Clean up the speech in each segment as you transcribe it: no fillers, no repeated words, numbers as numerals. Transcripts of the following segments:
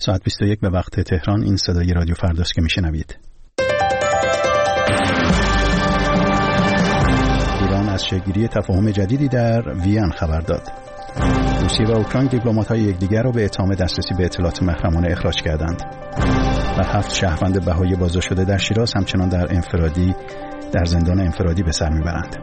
ساعت 21 به وقت تهران. این صدای رادیو فرداست که میشنوید. ایران از شکل‌گیری تفاهم جدیدی در وین خبر داد. روسیه و اوکراین دیپلمات‌های یکدیگر را به اتهام دسترسی به اطلاعات محرمانه اخراج کردند. و 7 شهروند بهایی بازداشت شده در شیراز همچنان در زندان انفرادی به سر میبرند.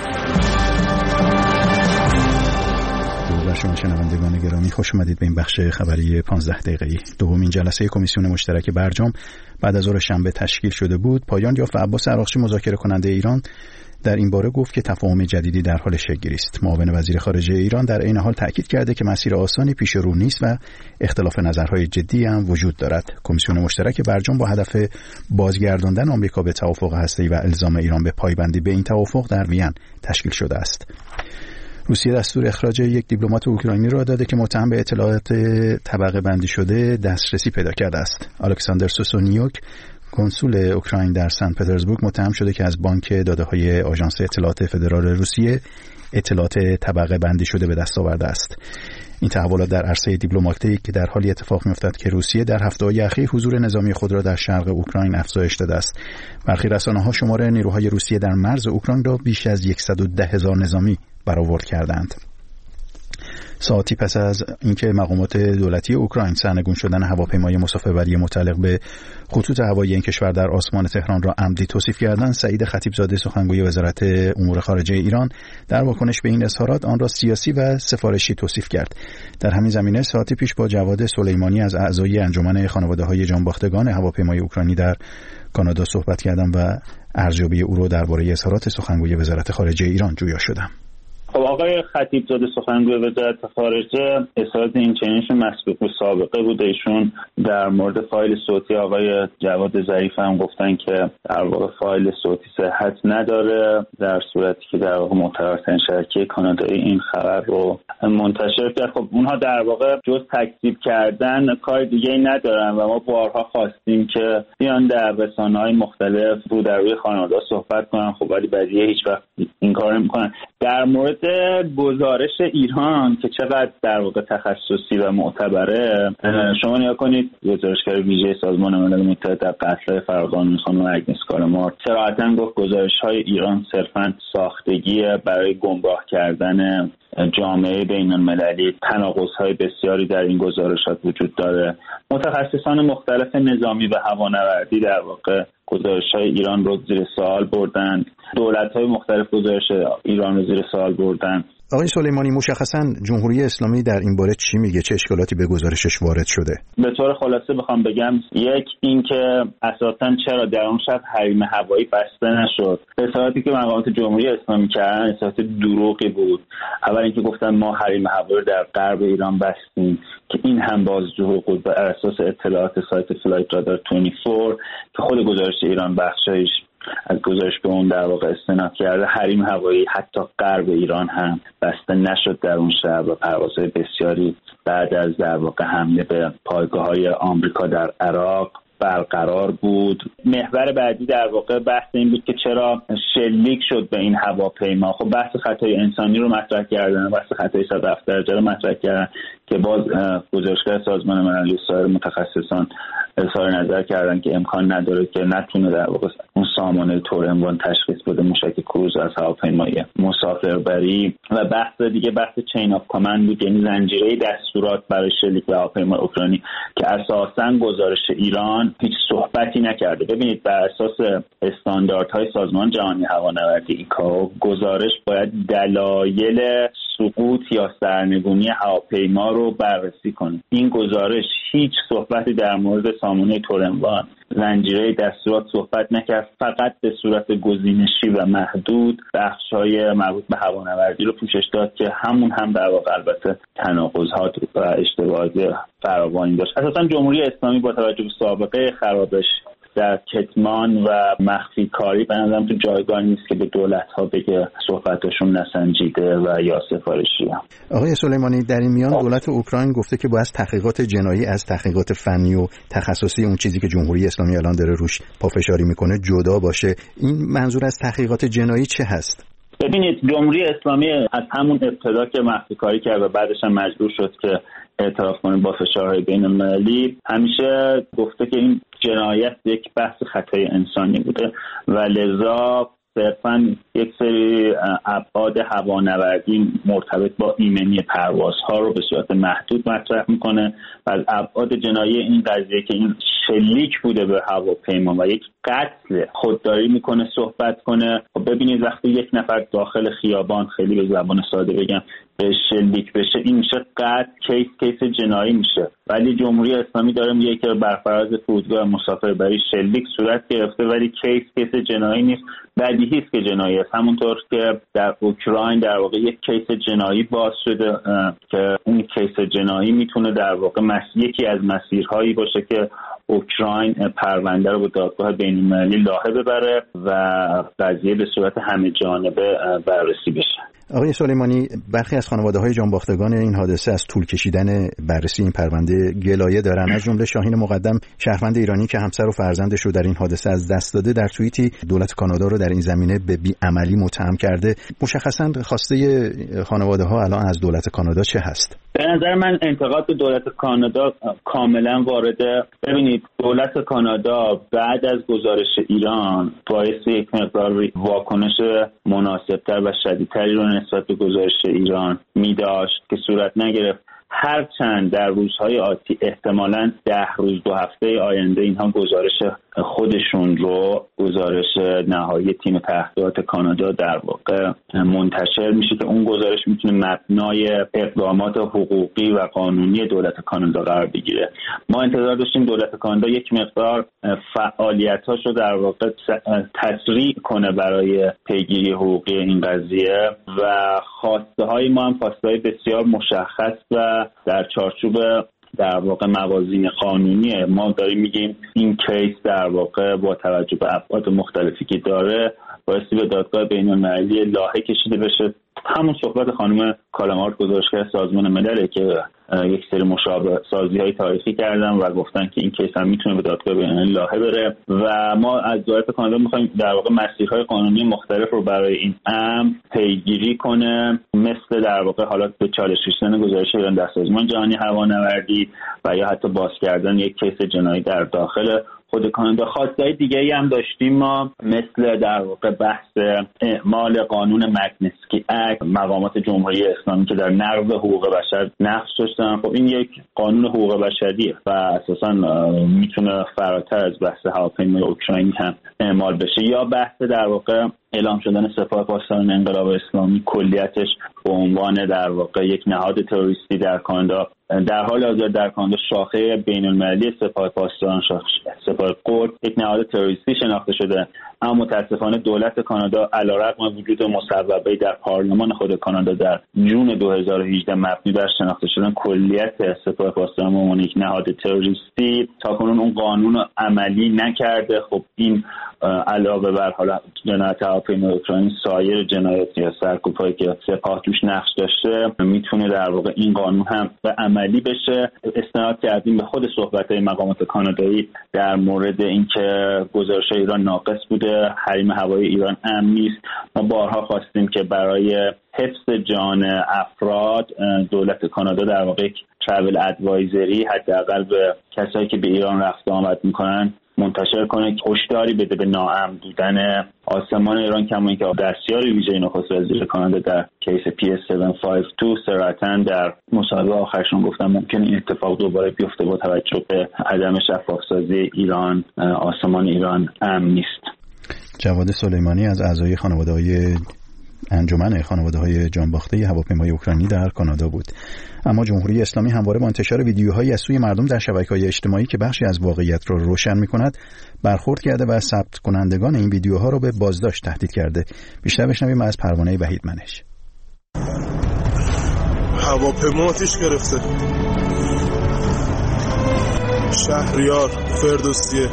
درود بر شما شنوندگان گرامی، خوش اومدید به این بخش خبری 15 دقیقه‌ای. دومین جلسه کمیسیون مشترک برجام بعد از ظهر شنبه تشکیل شده بود. پایان یافت و عباس عراقچی مذاکره کننده ایران در این باره گفت که تفاهم جدیدی در حال شکل‌گیری است. معاون وزیر خارجه ایران در این حال تاکید کرده که مسیر آسانی پیش رو نیست و اختلاف نظرهای جدی هم وجود دارد. کمیسیون مشترک برجام با هدف بازگرداندن آمریکا به توافق هسته‌ای و الزام ایران به پایبندی به این توافق در وین تشکیل شده است. روسیه دستور اخراج یک دیپلمات اوکراینی را داده که متهم به اطلاعات طبقه بندی شده دسترسی پیدا کرده است. الکساندر سوسونیوک کنسول اوکراین در سن پترزبورگ متهم شده که از بانک داده‌های آژانس اطلاعات فدرال روسیه اطلاعات طبقه بندی شده به دست آورده است. این تحولات در عرصه دیپلماتیک که در حالی اتفاق می‌افتد که روسیه در هفته‌های اخیر حضور نظامی خود را در شرق اوکراین افزایش داده است. برخی رسانه‌ها شمار نیروهای روسیه در مرز اوکراین را بیش از 110,000 نظامی برآورد کردند. ساعتی پس از اینکه مقامات دولتی اوکراین سرنگون شدن هواپیمای مسافربری متعلق به خطوط هوایی این کشور در آسمان تهران را عمدی توصیف کردند، سعید خطیبزاده سخنگوی وزارت امور خارجه ایران در واکنش به این اظهارات آن را سیاسی و سفارشی توصیف کرد. در همین زمینه ساعتی پیش با جواد سلیمانی از اعضای انجمن خانواده‌های جانباختگان هواپیمای اوکراینی در کانادا صحبت کردم و ارزیابی او را درباره اظهارات سخنگوی وزارت خارجه ایران جویا شدم. خب آقای خطیبزاده سخنگوی وزارت خارجه اظهارات این چنینشون مسبوق به سابقه بوده. ایشون در مورد فایل صوتی آقای جواد ظریف هم گفتن که در واقع فایل صوتی صحت نداره، در صورتی که در واقع معتبرترین شبکه کانادایی این خبر رو منتشر کرد. خب اونها در واقع جز تکذیب کردن کار دیگه‌ای ندارن و ما بارها خواستیم که بیان در رسانه‌های مختلف رو در روی خانواده صحبت کنن، خب ولی بعضی‌ها هیچ وقت این کار نمی‌کنن. در مورد گزارش ایران که چقدر در واقع تخصصی و معتبره، شما نگاه کنید گزارشگر ویژه سازمان ملل متحد در قتل فراقانونی خانم اگنس کارامارک صراحتاً گفت گزارش‌های ایران صرفاً ساختگی برای گمراه کردن جامعه بین‌المللی. تناقض‌های بسیاری در این گزارشات وجود داره. متخصصان مختلف نظامی و هوانوردی در واقع گزارش‌های ایران رو زیر سوال بردن. دولت‌های مختلف گزارش ایران رو زیر سوال بردن. آقای سلیمانی، مشخصاً جمهوری اسلامی در این باره چی میگه؟ چه اشکالاتی به گزارشش وارد شده؟ به طور خلاصه بخوام بگم، یک اینکه اساساً چرا در اون شب حریم هوایی بسته نشد. اظهاراتی که مقامات جمهوری اسلامی کردن اظهارات دروغی بود. اول اینکه گفتن ما حریم هوایی رو در غرب ایران بستیم که این هم باز دروغ بود بر اساس اطلاعات سایت فلایت رادار 24 که خود گزارش ایران بخشایش از گزارش به اون در واقع استناد کرده. حریم هوایی حتی غرب ایران هم بسته نشد در اون شب و پروازهای بسیاری بعد از در واقع حمله به پایگاه‌های آمریکا در عراق برقرار بود. محور بعدی در واقع بحث این بود که چرا شلیک شد به این هواپیما. خب بحث خطای انسانی رو مطرح کردن، بحث خطای 107 درجه رو مطرح کردن که باز گزارشگر سازمان ملل و سایر متخصصان اظهار نظر کردن که امکان نداره که نتونه در واقع اون سامانه تورنوان تشخیص بده موشک کروز از هواپیمای مسافربری. و بحث دیگه بحث چین آف کامند بود، یعنی زنجیره دستورات برای شلیک به هواپیمای اوکراینی که اساساً گزارش ایران هیچ صحبتی نکرده. ببینید بر اساس استانداردهای سازمان جهانی هوانوردی ایکائو گزارش باید دلایل سقوط یا سرنگونی هواپیما رو بررسی کنه. این گزارش هیچ صحبتی در مورد سامانه تورنوان زنجیره دستورات صحبت نکرد، فقط به صورت گزینشی و محدود بخش‌های مربوط به هوانوردی رو پوشش داد که همون هم در واقع البته تناقضات و اشتباهات فراوانی داشت. اساساً جمهوری اسلامی با توجه به سابقه خرابش در کتمان و مخفی کاری به نظرم تو جایگاهی نیست که به دولت‌ها بگه صحبتاشون نسنجیده و یا سفارشی. آقای سلیمانی، در این میان دولت اوکراین گفته که باید تحقیقات جنایی از تحقیقات فنی و تخصصی اون چیزی که جمهوری اسلامی الان داره روش پافشاری میکنه جدا باشه. این منظور از تحقیقات جنایی چه هست؟ ببینید جمهوری اسلامی از همون ابتدا که مخفی کاری کرد و بعدش هم مجبور شد که اعتراف کنه با فشارهای بین‌المللی، همیشه گفته که این جنایت یک بحث خطای انسانی بوده و لذا صرفاً یک سری ابعاد هوانوردی مرتبط با ایمنی پروازها رو به صورت محدود مطرح میکنه و از ابعاد جنایی این قضیه که این شلیک بوده به هواپیما و یک قتل خودداری میکنه صحبت کنه. ببینید وقتی یک نفر داخل خیابان، خیلی به زبان ساده بگم، به شلیک بشه، این میشه قتل، کیس جنایی میشه. ولی جمهوری اسلامی داره میگه که بر فراز فرودگاه مسافربری شلیک صورت گرفته ولی کیس جنایی نیست. بدیهی است که جنایی است، همونطور که در اوکراین در واقع یک کیس جنایی باز شده که اون کیس جنایی میتونه در واقع یکی از مسیرهایی باشه که اوکراین پرونده رو به دادگاه بین‌المللی لاهه ببره و قضیه به صورت همه جانبه بررسی بشه. آقای سلیمانی، برخی از خانواده‌های جانباختگان این حادثه از طول کشیدن بررسی این پرونده گلایه دارن. از جمله شاهین مقدم، شهروند ایرانی که همسر و فرزندش رو در این حادثه از دست داده، در توییتی دولت کانادا رو در این زمینه به بی‌عملی متهم کرده. مشخصاً خواسته خانواده‌ها الان از دولت کانادا چه هست؟ به نظر من انتقاد به دولت کانادا کاملا وارده. ببینید دولت کانادا بعد از گزارش ایران باعث یک مقدار واکنش مناسبتر و شدیدتری رو نسبت به گزارش ایران می داشت که صورت نگرفت. هرچند در روزهای آتی احتمالاً 10 روز 2 هفته آینده اینها گزارش خودشون رو، گزارش نهایی تیم تحقیقات کانادا در واقع منتشر میشه که اون گزارش میتونه مبنای اقدامات حقوقی و قانونی دولت کانادا قرار بگیره. ما انتظار داشتیم دولت کانادا یک مقدار فعالیتاش رو در واقع تسریع کنه برای پیگیری حقوقی این قضیه و خواسته های ما هم خواسته های بسیار مشخص و در چارچوب در واقع موازین قانونیه. ما داریم میگیم این کیس در واقع با توجه به ابعاد مختلفی که داره بایستی به دادگاه بین‌المللی لاهه کشیده بشه. همون صحبت خانم کالامارت، گزارشگر سازمان ملل، که یک سری مشابه سازی‌های تاریخی کردن و گفتن که این کیس هم میتونه به دادگاه بین‌المللی لاهه بره و ما از دولت کانادا می‌خوایم در واقع مسیرهای قانونی مختلف رو برای این امر پیگیری کنه، مثل در واقع حالا به چالش کشیدن گزارش ایران در سازمان جهانی هوانوردی و یا حتی باز کردن یک کیس جنایی در داخل خود کانادا. خواستهای دیگه‌ای هم داشتیم ما، مثل در واقع بحث اعمال قانون مگنیتسکی اکت، مقامات جمهوری اسلامی که در نقض حقوق بشر نقش داشتن. خب این یک قانون حقوق بشریه و اساساً میتونه فراتر از بحث هواپیمای اوکراینی هم اعمال بشه، یا بحث در واقع اعلام شدن سپاه پاسداران انقلاب اسلامی کلیتش به عنوان در واقع یک نهاد تروریستی در کانادا. در حال حاضر در کانادا شاخه بین‌المللی سپاه پاسداران، سپاه قدس، یک نهاد تروریستی شناخته شده، اما متاسفانه دولت کانادا علیرغم وجود مصوبه‌ای در پارلمان خود کانادا در جون 2018 مبنی بر شناخته شدن کلیت سپاه پاسداران به عنوان یک نهاد تروریستی، تاکنون اون قانون عملی نکرده. خب این علاوه بر حالا جنایت هواپیمای اوکراین، سایر جنایات یا سرکوب‌هایی که سپاه توش نقش داشته، میتونه در واقع این قانون هم به عملی بشه. استناد کردیم به خود صحبت‌های مقامات کانادایی در مورد اینکه گزارش ایران ناقص بوده، حریم هوایی ایران امن نیست. ما بارها خواستیم که برای حفظ جان افراد دولت کانادا در واقع ترافل ادوایزری حداقل به کسایی که به ایران رفت آمد میکنن منتشر کنه، هشداری بده به ناامن بودن آسمان ایران، کما اینکه دستیار ویژه نخست وزیر کانادا در کیس PS752 صراحتاً در مصاحبه آخرشون گفتن ممکن این اتفاق دوباره بیفته با توجه به عدم شفافسازی ایران، آسمان ایران امن نیست. جواد سلیمانی از اعضای خانواده‌های انجمن خانواده‌های جانباخته هواپیمای اوکراینی در کانادا بود. اما جمهوری اسلامی همواره با انتشار ویدیوهایی از سوی مردم در شبکه‌های اجتماعی که بخشی از واقعیت را روشن می‌کند برخورد کرده و ثبت کنندگان این ویدیوها را به بازداشت تهدید کرده. بیشتر بشنویم از پروانه وحید منش. هواپیما آتش گرفته. شهریار فردوسیه.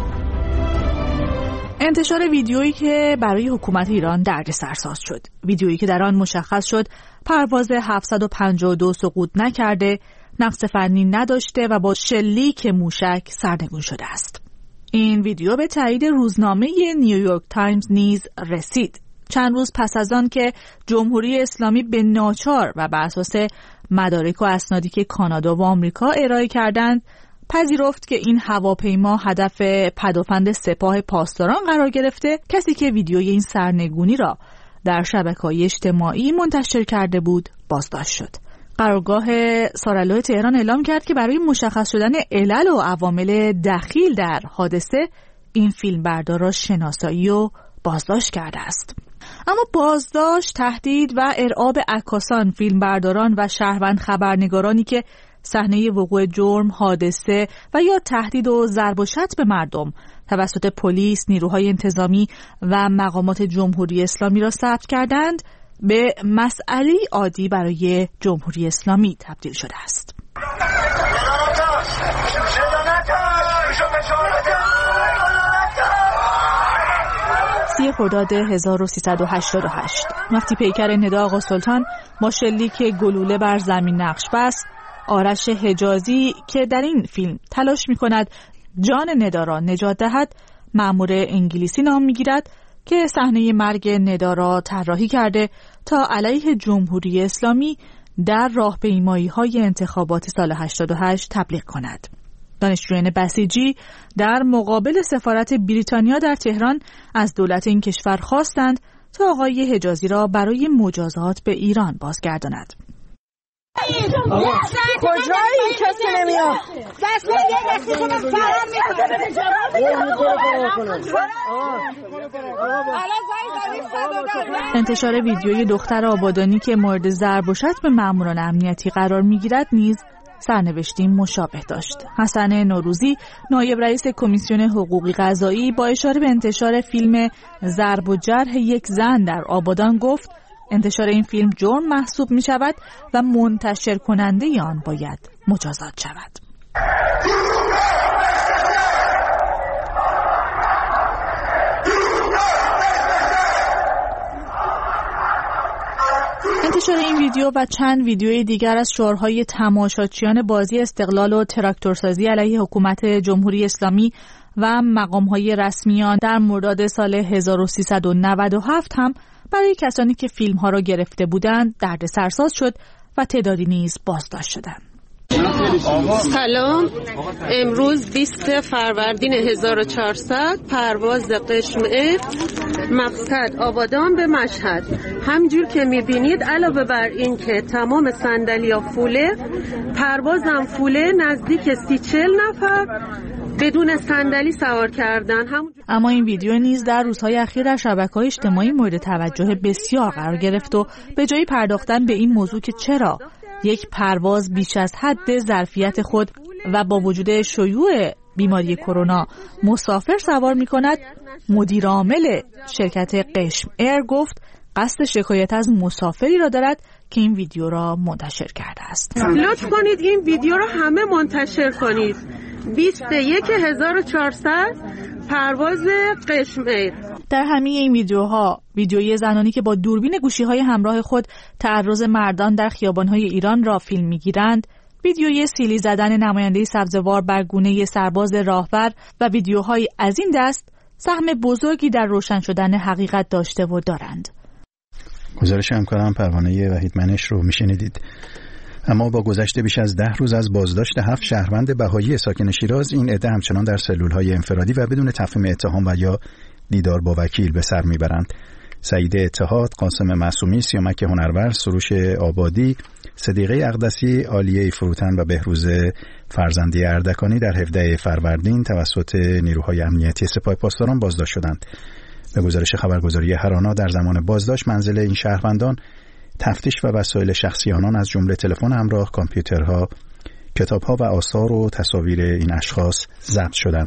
انتشار ویدیویی که برای حکومت ایران دردسرساز شد. ویدیویی که در آن مشخص شد پرواز 752 سقوط نکرده، نقص فنی نداشته و با شلیک موشک سرنگون شده است. این ویدیو به تایید روزنامه نیویورک تایمز نیز رسید. چند روز پس از آن که جمهوری اسلامی به ناچار و بر اساس مدارک و اسنادی که کانادا و آمریکا ارائه کردند پذیرفت که این هواپیما هدف پدافند سپاه پاسداران قرار گرفته. کسی که ویدیوی این سرنگونی را در شبکه‌های اجتماعی منتشر کرده بود بازداشت شد. قرارگاه سارالو تهران اعلام کرد که برای مشخص شدن علل و عوامل دخیل در حادثه این فیلمبردار را شناسایی و بازداشت کرده است. اما بازداشت، تهدید و ارعاب عکاسان، فیلمبرداران و شهروند خبرنگارانی که صحنه وقوع جرم، حادثه و یا تهدید و ضرب و شتم به مردم توسط پلیس، نیروهای انتظامی و مقامات جمهوری اسلامی را ثبت کردند به مسئله عادی برای جمهوری اسلامی تبدیل شده است. 30 خرداد 1388 وقتی پیکر ندا آقا سلطان با شلیک گلوله بر زمین نقش بست، آرش حجازی که در این فیلم تلاش می‌کند جان ندا را نجات دهد، مأمور انگلیسی نام می‌گیرد که صحنه مرگ ندا را طراحی کرده تا علیه جمهوری اسلامی در راهپیمایی‌های انتخابات سال 88 تبلیغ کند. دانشجویان بسیجی در مقابل سفارت بریتانیا در تهران از دولت این کشور خواستند تا آقای حجازی را برای مجازات به ایران بازگرداند. کجایی؟ کسی نمیاد. دست بگیر کنم فرار میکنم. انتشار ویدیوی دختر آبادانی که مورد ضرب و شتم مأموران امنیتی قرار میگیرد نیز سرنوشتی مشابه داشت. حسن نوروزی، نایب رئیس کمیسیون حقوقی قضایی، با اشاره به انتشار فیلم ضرب و جرح یک زن در آبادان گفت انتشار این فیلم جرم محسوب می شود و منتشر کننده آن باید مجازات شود. انتشار این ویدیو و چند ویدیوی دیگر از شعارهای تماشاچیان بازی استقلال و تراکتورسازی علیه حکومت جمهوری اسلامی و مقامهای رسمیان در مرداد سال 1397 هم برای کسانی که فیلم‌ها را گرفته بودند دردسرساز شد و تعدادی نیز بازداشت شدند. سلام، امروز 20 فروردین 1400 پرواز قشم ایر مقصد آبادان به مشهد. همجور که می‌بینید علاوه بر این که تمام صندلی‌ها فوله، پروازم فوله، نزدیک 30-40 نفر بدون صندلی سوار کردن. اما این ویدیو نیز در روزهای اخیر در شبکه‌های اجتماعی مورد توجه بسیار قرار گرفت و به جای پرداختن به این موضوع که چرا یک پرواز بیش از حد ظرفیت خود و با وجود شیوع بیماری کرونا مسافر سوار می‌کند، مدیر عامل شرکت قشم ایر گفت قصد شکایت از مسافری را دارد که این ویدیو را منتشر کرده است. لطف کنید این ویدیو را همه منتشر کنید. 21/1400 پرواز قشم ایر. در همه این ویدیوها، ویدیوی زنانی که با دوربین گوشی‌های همراه خود تعرض مردان در خیابان‌های ایران را فیلم می‌گیرند، ویدیوی سیلی زدن نماینده سبزوار بر گونه سرباز راهبر و ویدیوهای از این دست سهم بزرگی در روشن شدن حقیقت داشته و دارند. گزارش همکارم پروانه وحیدمنش رو میشنیدید. اما با گذشت بیش از 10 روز از بازداشت 7 شهروند بهایی ساکن شیراز، این عده همچنان در سلول‌های انفرادی و بدون تفهیم اتهام و یا دیدار با وکیل به سر میبرند. سعید اتحاد، قاسم معصومی، سیامک هنرور، سروش آبادی، صدیقه اقدسی، عالیه فروتن و بهروز فرزندی اردکانی در 17 فروردین توسط نیروهای امنیتی سپاه پاسداران بازداشت شدند. به گزارش خبرگزاری هرانا در زمان بازداشت منزل این شهروندان تفتیش و وسایل شخصی آنان از جمله تلفن همراه، کامپیوترها، کتابها و آثار و تصاویر این اشخاص ضبط شدند.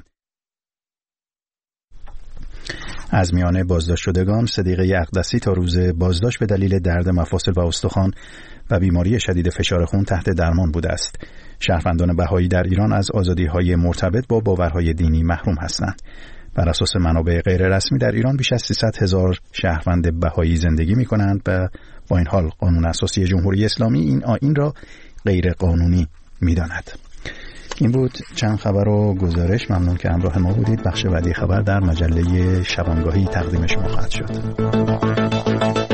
از میان بازداشت شدگان صدیقه اقدسی تا روز بازداشت به دلیل درد مفاصل و استخوان و بیماری شدید فشار خون تحت درمان بوده است. شهروندان بهایی در ایران از آزادی‌های مرتبط با باورهای دینی محروم هستند. بر اساس منابع غیر رسمی در ایران بیش از 300,000 شهروند بهایی زندگی می‌کنند و با این حال قانون اساسی جمهوری اسلامی این آیین را غیر قانونی می‌داند. این بود چند خبر و گزارش. ممنون که همراه ما بودید. بخش بعدی خبر در مجله شبانگاهی تقدیم شما خواهد شد.